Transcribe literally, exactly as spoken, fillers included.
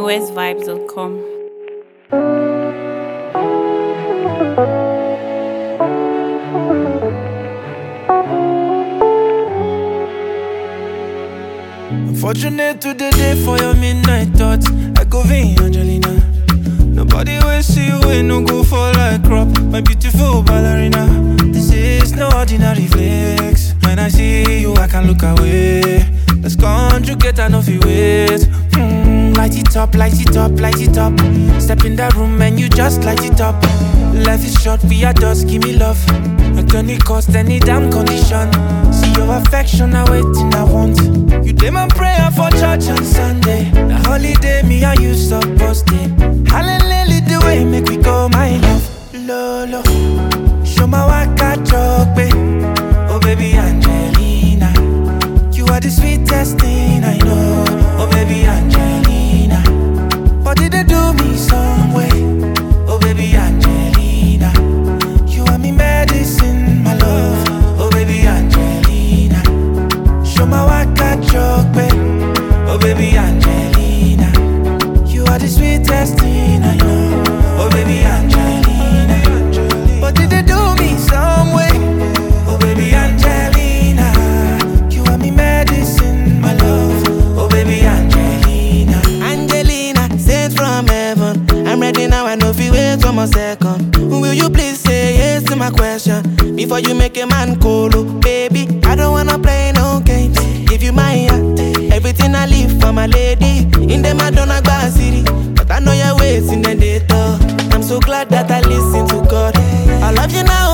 west vibes dot com. Unfortunate to the day for your midnight thoughts. I go vain, Angelina. Nobody will see you when no go fall like crop. My beautiful ballerina. This is no ordinary flex. When I see you, I can look away. Let's conjugate and off you wait. Mm, light it up, light it up, light it up. Step in that room and you just light it up. Life is short, we are dust, give me love. At any cost, any damn condition. See your affection, I waiting, I want. You did my prayer for church on Sunday. The holiday, me and you supposed to. Hallelujah, the way make we go, my love. Lolo, show my waka choke, oh baby Angelina. You are the sweetest thing I know, oh baby Angelina. But did they do me some way, oh baby Angelina. You are me medicine, my love, oh baby Angelina. Show my waka choke, oh baby Angelina. You are the sweetest thing I know, oh baby Angelina. But did they do me some way, oh baby Angelina. You are me medicine, my love, oh baby Angelina. Angelina, sent from heaven. I'm ready now, I know if you wait one more second. Will you please say yes to my question before you make a man colo? Baby, I don't wanna play no games. Give you my heart, everything I leave for my lady. In the Madonna Bar City, but I know you're waiting and they talk. I'm so glad that I listen to God. I love you now.